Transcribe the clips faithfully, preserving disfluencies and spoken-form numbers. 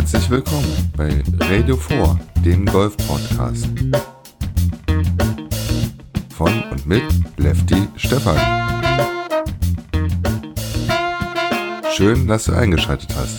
Herzlich willkommen bei Radio vier, dem Golf-Podcast. Von und mit Lefty Stefan. Schön, dass du eingeschaltet hast.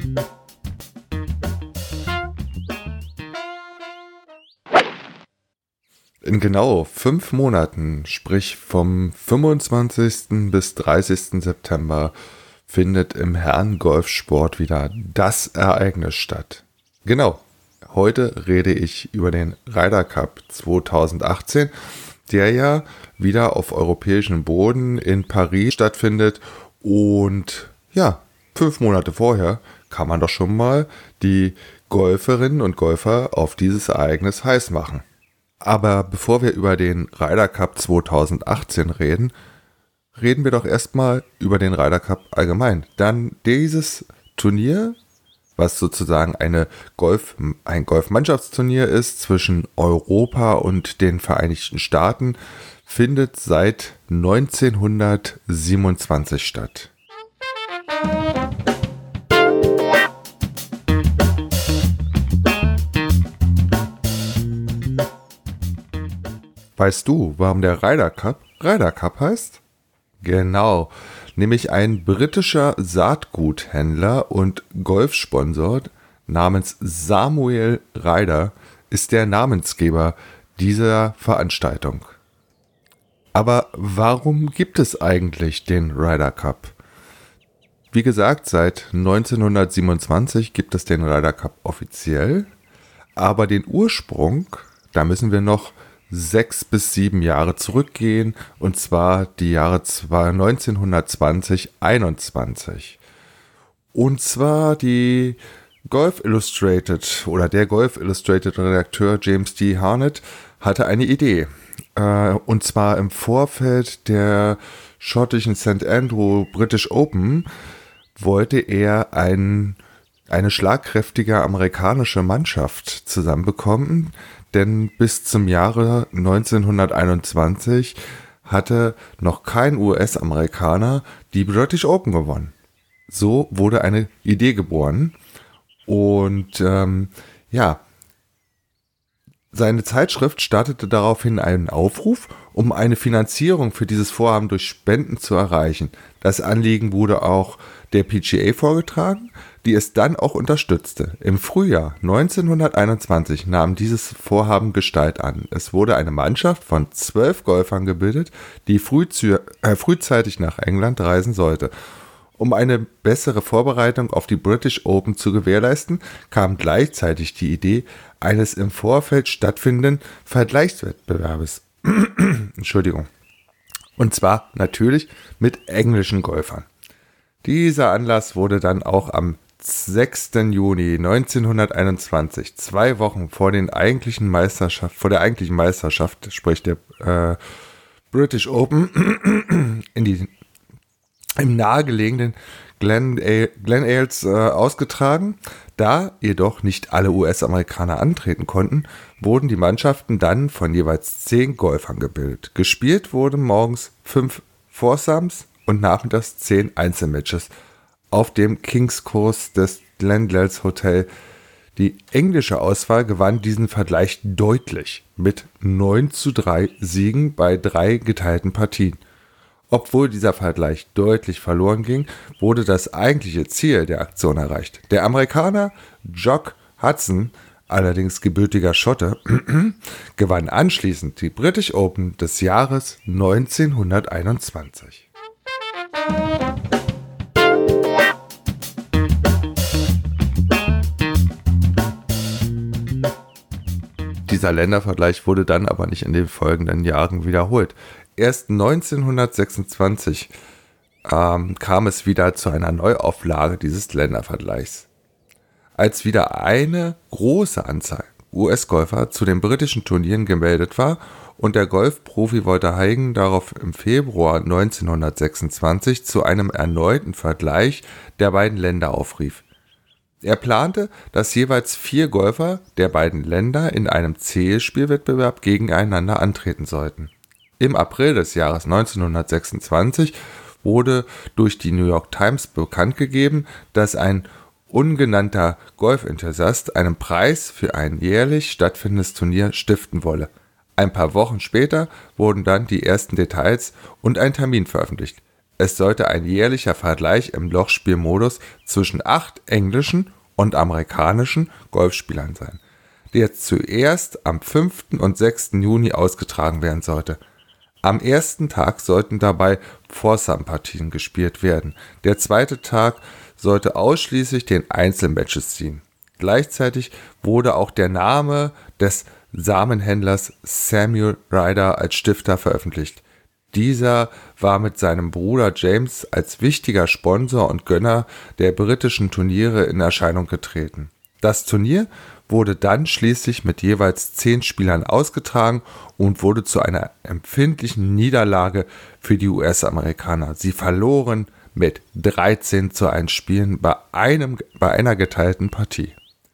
In genau fünf Monaten, sprich vom fünfundzwanzigsten bis dreißigsten September, findet im Herren-Golfsport wieder das Ereignis statt. Genau, heute rede ich über den Ryder Cup zweitausendachtzehn, der ja wieder auf europäischem Boden in Paris stattfindet. Und ja, fünf Monate vorher kann man doch schon mal die Golferinnen und Golfer auf dieses Ereignis heiß machen. Aber bevor wir über den Ryder Cup zweitausendachtzehn reden, reden wir doch erstmal über den Ryder Cup allgemein. Dann dieses Turnier, was sozusagen eine Golf, ein Golfmannschaftsturnier ist zwischen Europa und den Vereinigten Staaten, findet seit neunzehnhundertsiebenundzwanzig statt. Weißt du, warum der Ryder Cup Ryder Cup heißt? Genau, nämlich ein britischer Saatguthändler und Golfsponsor namens Samuel Ryder ist der Namensgeber dieser Veranstaltung. Aber warum gibt es eigentlich den Ryder Cup? Wie gesagt, seit neunzehnhundertsiebenundzwanzig gibt es den Ryder Cup offiziell, aber den Ursprung, da müssen wir noch sechs bis sieben Jahre zurückgehen, und zwar die Jahre neunzehnhundertzwanzig einundzwanzig. Und zwar die Golf Illustrated oder der Golf Illustrated Redakteur James D. Harnett hatte eine Idee. Äh, und zwar im Vorfeld der schottischen Saint Andrew British Open wollte er ein, eine schlagkräftige amerikanische Mannschaft zusammenbekommen. Denn bis zum Jahre neunzehnhunderteinundzwanzig hatte noch kein U S-Amerikaner die British Open gewonnen. So wurde eine Idee geboren. Und ähm, ja, seine Zeitschrift startete daraufhin einen Aufruf, um eine Finanzierung für dieses Vorhaben durch Spenden zu erreichen. Das Anliegen wurde auch der P G A vorgetragen, die es dann auch unterstützte. Im Frühjahr neunzehnhunderteinundzwanzig nahm dieses Vorhaben Gestalt an. Es wurde eine Mannschaft von zwölf Golfern gebildet, die frühzü- äh, frühzeitig nach England reisen sollte. Um eine bessere Vorbereitung auf die British Open zu gewährleisten, kam gleichzeitig die Idee eines im Vorfeld stattfindenden Vergleichswettbewerbes. Entschuldigung. Und zwar natürlich mit englischen Golfern. Dieser Anlass wurde dann auch am sechsten Juni neunzehnhunderteinundzwanzig, zwei Wochen vor den eigentlichen Meisterschaft, vor der eigentlichen Meisterschaft, sprich der äh, British Open, in die, im nahegelegenen Glen, Glen Ailes äh, ausgetragen. Da jedoch nicht alle U S-Amerikaner antreten konnten, wurden die Mannschaften dann von jeweils zehn Golfern gebildet. Gespielt wurden morgens fünf Foursomes und nachmittags zehn Einzelmatches auf dem King's-Kurs des Glendale Hotel. Die englische Auswahl gewann diesen Vergleich deutlich mit neun zu drei Siegen bei drei geteilten Partien. Obwohl dieser Vergleich deutlich verloren ging, wurde das eigentliche Ziel der Aktion erreicht. Der Amerikaner Jock Hudson, allerdings gebürtiger Schotte, gewann anschließend die British Open des Jahres neunzehnhunderteinundzwanzig. Dieser Ländervergleich wurde dann aber nicht in den folgenden Jahren wiederholt. Erst neunzehnhundertsechsundzwanzig ähm, kam es wieder zu einer Neuauflage dieses Ländervergleichs. Als wieder eine große Anzahl U S-Golfer zu den britischen Turnieren gemeldet war und der Golfprofi Walter Hagen darauf im Februar neunzehnhundertsechsundzwanzig zu einem erneuten Vergleich der beiden Länder aufrief. Er plante, dass jeweils vier Golfer der beiden Länder in einem Zählspielwettbewerb gegeneinander antreten sollten. Im April des Jahres neunzehnhundertsechsundzwanzig wurde durch die New York Times bekannt gegeben, dass ein ungenannter Golfenthusiast einen Preis für ein jährlich stattfindendes Turnier stiften wolle. Ein paar Wochen später wurden dann die ersten Details und ein Termin veröffentlicht. Es sollte ein jährlicher Vergleich im Lochspielmodus zwischen acht englischen und amerikanischen Golfspielern sein, der zuerst am fünften und sechsten Juni ausgetragen werden sollte. Am ersten Tag sollten dabei Foursome-Partien gespielt werden. Der zweite Tag sollte ausschließlich den Einzelmatches ziehen. Gleichzeitig wurde auch der Name des Samenhändlers Samuel Ryder als Stifter veröffentlicht. Dieser war mit seinem Bruder James als wichtiger Sponsor und Gönner der britischen Turniere in Erscheinung getreten. Das Turnier wurde dann schließlich mit jeweils zehn Spielern ausgetragen und wurde zu einer empfindlichen Niederlage für die U S-Amerikaner. Sie verloren mit dreizehn zu eins Spielen bei, einem, bei einer geteilten Partie.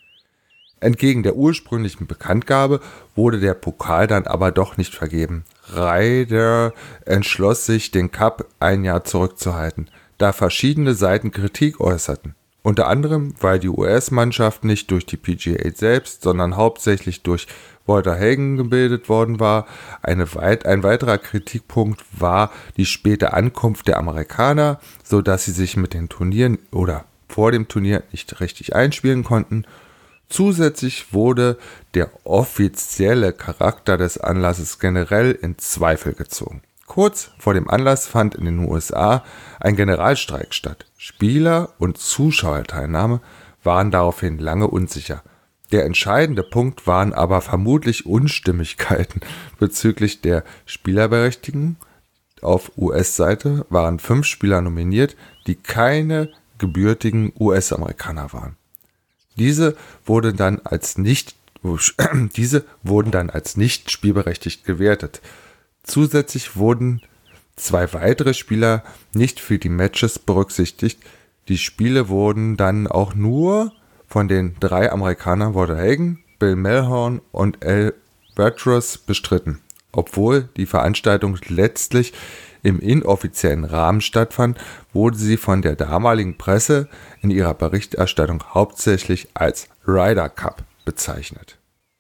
Entgegen der ursprünglichen Bekanntgabe wurde der Pokal dann aber doch nicht vergeben. Ryder entschloss sich, den Cup ein Jahr zurückzuhalten, da verschiedene Seiten Kritik äußerten. Unter anderem, weil die U S-Mannschaft nicht durch die P G A selbst, sondern hauptsächlich durch Walter Hagen gebildet worden war. Eine weit, ein weiterer Kritikpunkt war die späte Ankunft der Amerikaner, sodass sie sich mit den Turnieren oder vor dem Turnier nicht richtig einspielen konnten. Zusätzlich wurde der offizielle Charakter des Anlasses generell in Zweifel gezogen. Kurz vor dem Anlass fand in den U S A ein Generalstreik statt. Spieler- und Zuschauerteilnahme waren daraufhin lange unsicher. Der entscheidende Punkt waren aber vermutlich Unstimmigkeiten bezüglich der Spielerberechtigung. Auf U S-Seite waren fünf Spieler nominiert, die keine gebürtigen U S-Amerikaner waren. Diese wurden dann als nicht, diese wurden dann als nicht spielberechtigt gewertet. Zusätzlich wurden zwei weitere Spieler nicht für die Matches berücksichtigt. Die Spiele wurden dann auch nur von den drei Amerikanern Walter Hagen, Bill Melhorn und Al Batross bestritten. Obwohl die Veranstaltung letztlich im inoffiziellen Rahmen stattfand, wurde sie von der damaligen Presse in ihrer Berichterstattung hauptsächlich als Ryder Cup bezeichnet.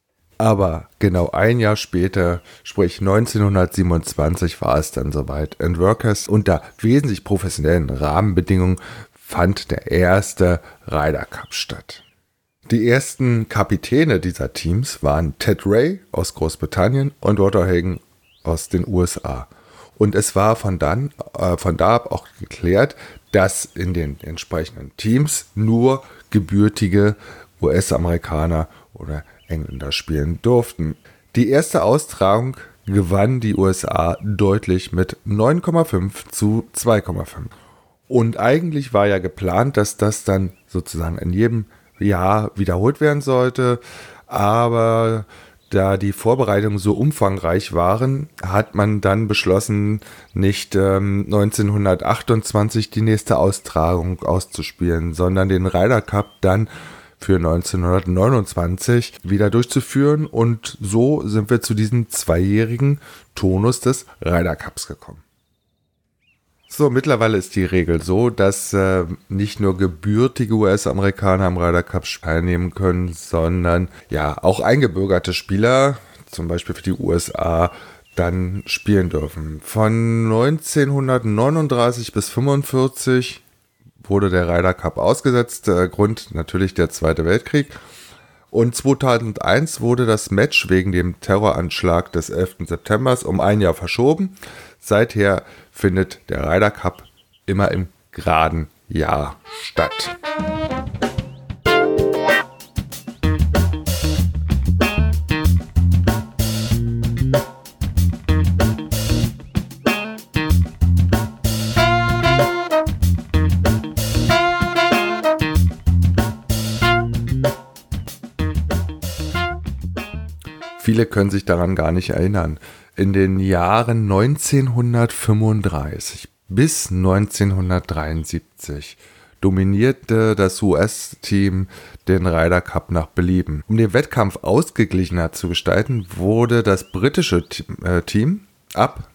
Aber genau ein Jahr später, sprich neunzehnhundertsiebenundzwanzig, war es dann soweit. In Workers unter wesentlich professionellen Rahmenbedingungen fand der erste Ryder Cup statt. Die ersten Kapitäne dieser Teams waren Ted Ray aus Großbritannien und Walter Hagen aus den U S A. Und es war von, dann, äh, von da ab auch geklärt, dass in den entsprechenden Teams nur gebürtige U S-Amerikaner oder Engländer spielen durften. Die erste Austragung gewann die U S A deutlich mit neun Komma fünf zu zwei Komma fünf. Und eigentlich war ja geplant, dass das dann sozusagen in jedem Jahr wiederholt werden sollte, aber da die Vorbereitungen so umfangreich waren, hat man dann beschlossen, nicht ähm, neunzehnhundertachtundzwanzig die nächste Austragung auszuspielen, sondern den Ryder Cup dann für neunzehnhundertneunundzwanzig wieder durchzuführen, und so sind wir zu diesem zweijährigen Turnus des Ryder Cups gekommen. So, mittlerweile ist die Regel so, dass äh, nicht nur gebürtige U S-Amerikaner am Ryder Cup teilnehmen können, sondern ja auch eingebürgerte Spieler, zum Beispiel für die U S A, dann spielen dürfen. Von neunzehnhundertneununddreißig bis fünfundvierzig wurde der Ryder Cup ausgesetzt, äh, Grund natürlich der Zweite Weltkrieg. Und zweitausendeins wurde das Match wegen dem Terroranschlag des elften September um ein Jahr verschoben. Seither findet der Ryder Cup immer im geraden Jahr statt. Viele können sich daran gar nicht erinnern. In den Jahren neunzehnhundertfünfunddreißig bis neunzehnhundertdreiundsiebzig dominierte das U S-Team den Ryder Cup nach Belieben. Um den Wettkampf ausgeglichener zu gestalten, wurde das britische Team ab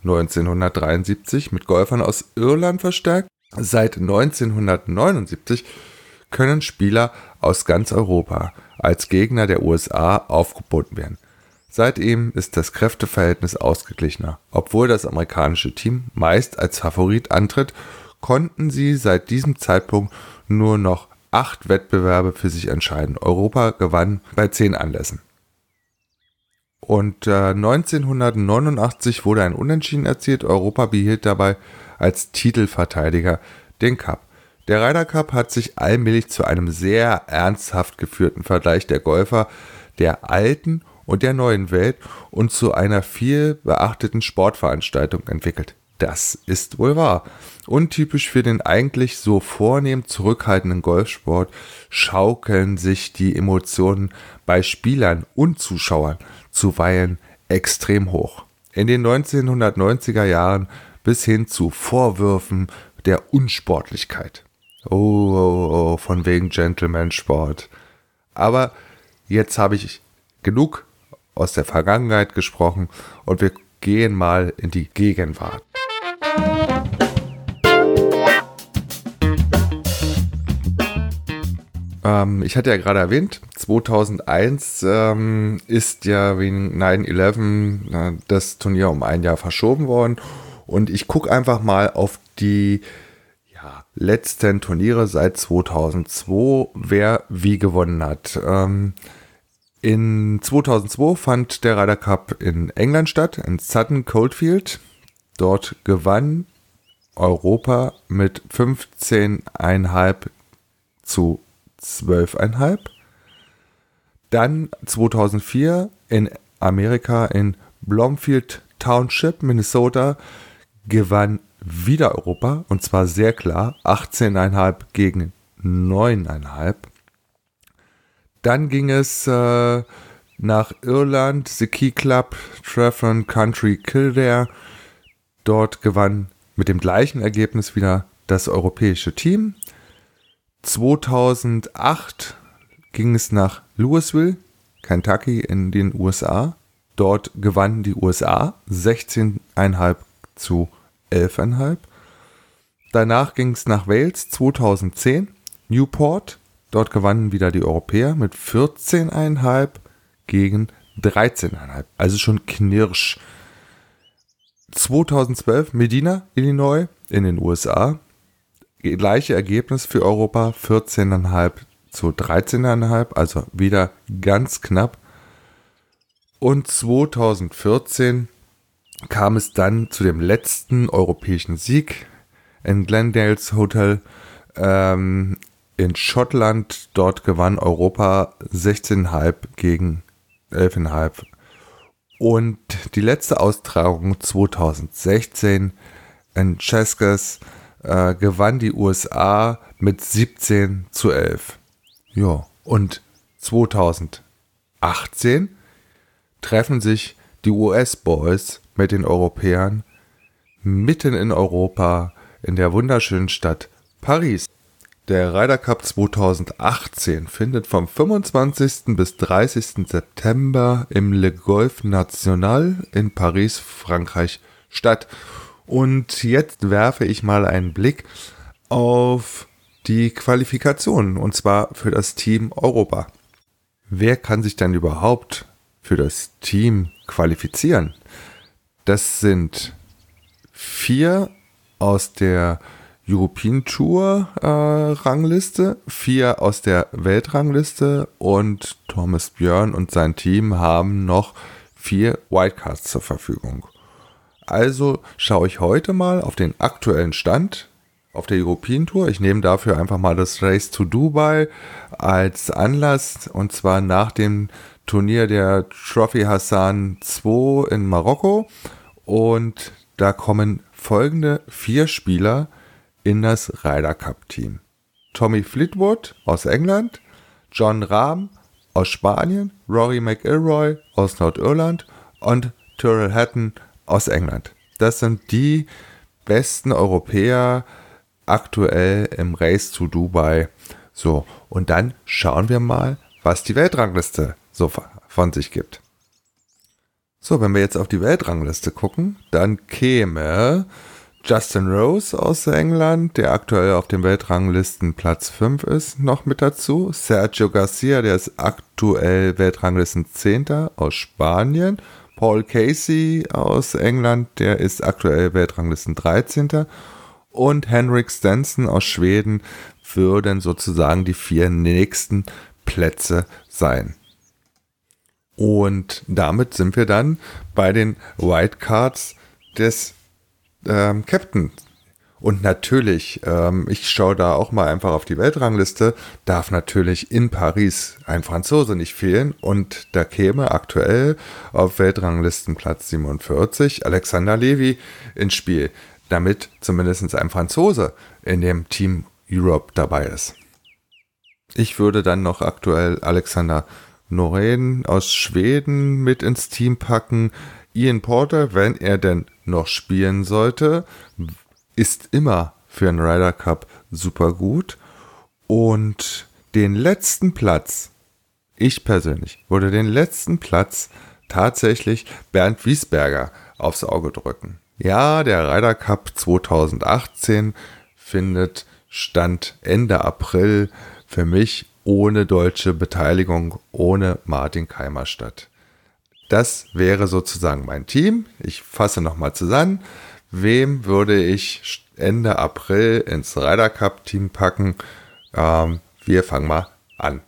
neunzehnhundertdreiundsiebzig mit Golfern aus Irland verstärkt. Seit neunzehnhundertneunundsiebzig können Spieler aus ganz Europa als Gegner der U S A aufgeboten werden. Seitdem ist das Kräfteverhältnis ausgeglichener. Obwohl das amerikanische Team meist als Favorit antritt, konnten sie seit diesem Zeitpunkt nur noch acht Wettbewerbe für sich entscheiden. Europa gewann bei zehn Anlässen. Und äh, neunzehnhundertneunundachtzig wurde ein Unentschieden erzielt. Europa behielt dabei als Titelverteidiger den Cup. Der Ryder Cup hat sich allmählich zu einem sehr ernsthaft geführten Vergleich der Golfer der alten und der neuen Welt und zu einer viel beachteten Sportveranstaltung entwickelt. Das ist wohl wahr. Untypisch für den eigentlich so vornehm zurückhaltenden Golfsport schaukeln sich die Emotionen bei Spielern und Zuschauern zuweilen extrem hoch. In den neunzehnhundertneunziger Jahren bis hin zu Vorwürfen der Unsportlichkeit. Oh, oh, oh, von wegen Gentleman-Sport. Aber jetzt habe ich genug aus der Vergangenheit gesprochen und wir gehen mal in die Gegenwart. Ähm, ich hatte ja gerade erwähnt, zweitausendeins ähm, ist ja wegen neun elf äh, das Turnier um ein Jahr verschoben worden und ich gucke einfach mal auf die ja, letzten Turniere seit zweitausendzwei, wer wie gewonnen hat. Ähm, in zweitausendzwei fand der Ryder Cup in England statt, in Sutton Coldfield. Dort gewann Europa mit fünfzehn Komma fünf zu zwölf Komma fünf. Dann zweitausendvier in Amerika in Bloomfield Township, Minnesota, gewann wieder Europa und zwar sehr klar, achtzehn Komma fünf gegen neun Komma fünf. Dann ging es äh, nach Irland, The Key Club, Treffon Country Kildare. Dort gewann mit dem gleichen Ergebnis wieder das europäische Team. zweitausendacht ging es nach Louisville, Kentucky in den U S A. Dort gewannen die U S A sechzehn Komma fünf zu elf Komma fünf. Danach ging es nach Wales zweitausendzehn, Newport. Dort gewannen wieder die Europäer mit vierzehn Komma fünf gegen dreizehn Komma fünf. Also schon knirsch. zweitausendzwölf Medina, Illinois in den U S A. Gleiche Ergebnis für Europa, vierzehn Komma fünf zu dreizehn Komma fünf, also wieder ganz knapp. Und zweitausendvierzehn kam es dann zu dem letzten europäischen Sieg in Glendale's Hotel ähm, in Schottland. Dort gewann Europa sechzehn Komma fünf gegen elf Komma fünf. Und die letzte Austragung zweitausendsechzehn in Cheskes äh, gewann die U S A mit siebzehn zu elf. Ja, und zweitausendachtzehn treffen sich die U S-Boys mit den Europäern mitten in Europa in der wunderschönen Stadt Paris. Der Ryder Cup zweitausendachtzehn findet vom fünfundzwanzigsten bis dreißigsten September im Le Golf National in Paris, Frankreich statt. Und jetzt werfe ich mal einen Blick auf die Qualifikationen, und zwar für das Team Europa. Wer kann sich denn überhaupt für das Team qualifizieren? Das sind vier aus der European Tour äh, Rangliste, vier aus der Weltrangliste und Thomas Björn und sein Team haben noch vier Wildcards zur Verfügung. Also schaue ich heute mal auf den aktuellen Stand auf der European Tour. Ich nehme dafür einfach mal das Race to Dubai als Anlass, und zwar nach dem Turnier der Trophy Hassan zwei in Marokko, und da kommen folgende vier Spieler in das Ryder Cup Team. Tommy Fleetwood aus England, Jon Rahm aus Spanien, Rory McIlroy aus Nordirland und Tyrrell Hatton aus England. Das sind die besten Europäer aktuell im Race to Dubai. So, und dann schauen wir mal, was die Weltrangliste so von sich gibt. So, wenn wir jetzt auf die Weltrangliste gucken, dann käme Justin Rose aus England, der aktuell auf dem Weltranglisten Platz fünf ist, noch mit dazu. Sergio Garcia, der ist aktuell Weltranglisten Zehnter aus Spanien. Paul Casey aus England, der ist aktuell Weltranglisten dreizehnter Und Henrik Stenson aus Schweden würden sozusagen die vier nächsten Plätze sein. Und damit sind wir dann bei den Wildcards des ähm, Captain. Und natürlich, ähm, ich schaue da auch mal einfach auf die Weltrangliste, darf natürlich in Paris ein Franzose nicht fehlen. Und da käme aktuell auf Weltranglistenplatz siebenundvierzig Alexander Levy ins Spiel, damit zumindest ein Franzose in dem Team Europe dabei ist. Ich würde dann noch aktuell Alexander Norén aus Schweden mit ins Team packen. Ian Porter, wenn er denn noch spielen sollte, ist immer für einen Ryder Cup super gut. Und den letzten Platz, ich persönlich, würde den letzten Platz tatsächlich Bernd Wiesberger aufs Auge drücken. Ja, der Ryder Cup zweitausendachtzehn findet Stand Ende April für mich ohne deutsche Beteiligung, ohne Martin Keimer statt. Das wäre sozusagen mein Team. Ich fasse nochmal zusammen. Wem würde ich Ende April ins Ryder Cup Team packen? Ähm, wir fangen mal an.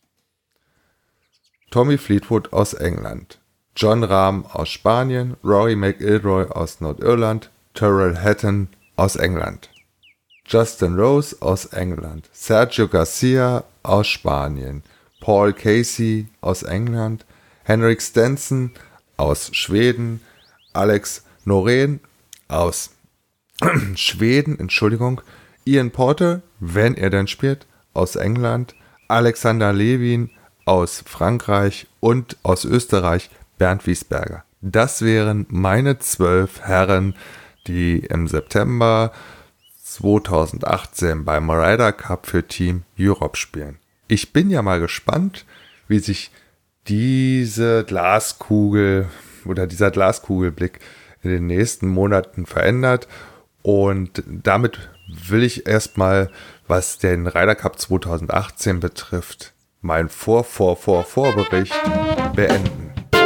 Tommy Fleetwood aus England. Jon Rahm aus Spanien. Rory McIlroy aus Nordirland. Tyrrell Hatton aus England. Justin Rose aus England. Sergio Garcia aus Spanien. Paul Casey aus England. Henrik Stenson aus Schweden. Alex Norén aus Schweden, Entschuldigung. Ian Porter, wenn er denn spielt, aus England. Alexander Levin aus Frankreich und aus Österreich Bernd Wiesberger. Das wären meine zwölf Herren, die im September zweitausendachtzehn beim Ryder Cup für Team Europe spielen. Ich bin ja mal gespannt, wie sich diese Glaskugel oder dieser Glaskugelblick in den nächsten Monaten verändert. Und damit will ich erstmal, was den Ryder Cup zweitausendachtzehn betrifft, mein Vor-Vor-Vor-Vorbericht beenden.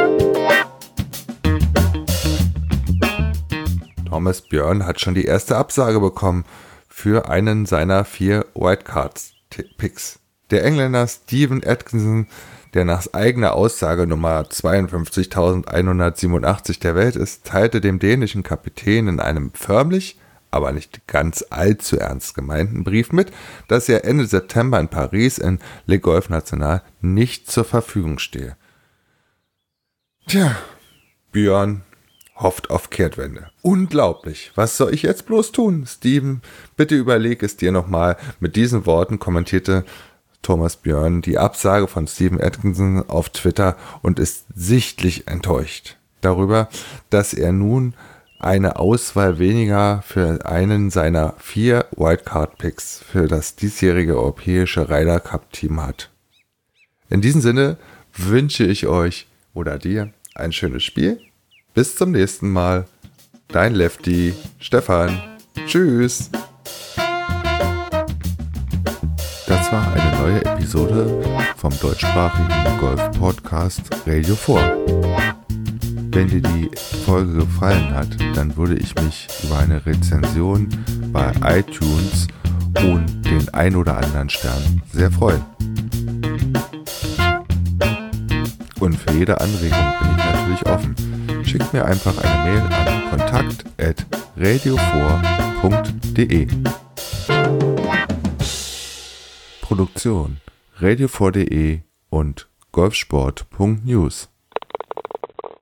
Thomas Björn hat schon die erste Absage bekommen für einen seiner vier Wildcards-Picks. Der Engländer Stephen Atkinson, der nach eigener Aussage Nummer zweiundfünfzigtausendeinhundertsiebenundachtzig der Welt ist, teilte dem dänischen Kapitän in einem förmlich, aber nicht ganz allzu ernst gemeinten Brief mit, dass er Ende September in Paris in Le Golf National nicht zur Verfügung stehe. Tja, Björn hofft auf Kehrtwende. Unglaublich. Was soll ich jetzt bloß tun? Steven, bitte überleg es dir nochmal. Mit diesen Worten kommentierte Thomas Björn die Absage von Stephen Atkinson auf Twitter und ist sichtlich enttäuscht darüber, dass er nun eine Auswahl weniger für einen seiner vier Wildcard-Picks für das diesjährige europäische Ryder Cup-Team hat. In diesem Sinne wünsche ich euch oder dir ein schönes Spiel. Bis zum nächsten Mal. Dein Lefty, Stefan. Tschüss. Das war eine neue Episode vom deutschsprachigen Golf-Podcast Radio vier. Wenn dir die Folge gefallen hat, dann würde ich mich über eine Rezension bei iTunes und den ein oder anderen Stern sehr freuen. Und für jede Anregung bin ich natürlich offen. Schickt mir einfach eine Mail an kontakt at radio vier punkt de. Produktion radio vier punkt de und golfsport punkt news.